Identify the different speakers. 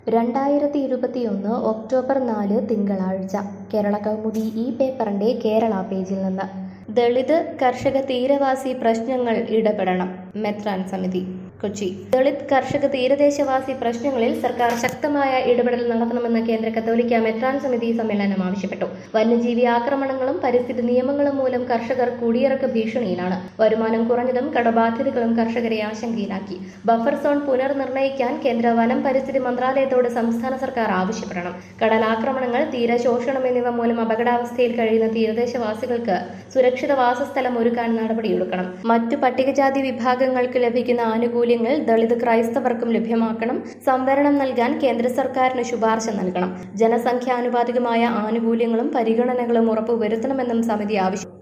Speaker 1: 2021 October 4 തിങ്കളാഴ്ച കേരളകൗമുദി ഈ പേപ്പറിന്റെ കേരള പേജിൽ നിന്ന് ദളിത് കർഷക തീരവാസി പ്രശ്നങ്ങൾ ഇടപെടണം മെത്രാൻ സമിതി കൊച്ചി. ദളിത് കർഷക തീരദേശവാസി പ്രശ്നങ്ങളിൽ സർക്കാർ ശക്തമായ ഇടപെടൽ നടത്തണമെന്ന് കേന്ദ്ര കത്തോലിക്ക മെത്രാൻ സമിതി സമ്മേളനം ആവശ്യപ്പെട്ടു. വന്യജീവി ആക്രമണങ്ങളും പരിസ്ഥിതി നിയമങ്ങളും മൂലം കർഷകർ കുടിയിറക്ക ഭീഷണിയിലാണ്. വരുമാനം കുറഞ്ഞതും കടബാധ്യതകളും കർഷകരെ ആശങ്കയിലാക്കി. ബഫർ സോൺ പുനർനിർണയിക്കാൻ കേന്ദ്ര വനം പരിസ്ഥിതി മന്ത്രാലയത്തോട് സംസ്ഥാന സർക്കാർ ആവശ്യപ്പെടണം. കടലാക്രമണങ്ങൾ, തീരശോഷണം എന്നിവ മൂലം അപകടാവസ്ഥയിൽ കഴിയുന്ന തീരദേശവാസികൾക്ക് സുരക്ഷിത വാസസ്ഥലം ഒരുക്കാൻ നടപടിയെടുക്കണം. മറ്റു പട്ടികജാതി വിഭാഗങ്ങൾക്ക് ലഭിക്കുന്ന ആനുകൂല്യങ്ങൾ ദളിത് ക്രൈസ്തവർക്കും ലഭ്യമാക്കണം. സംവരണം നൽകാൻ കേന്ദ്ര സർക്കാരിന് ശുപാർശ നൽകണം. ജനസംഖ്യാനുപാതികമായ ആനുകൂല്യങ്ങളും പരിഗണനകളും ഉറപ്പുവരുത്തണമെന്നും സമിതി ആവശ്യപ്പെട്ടു.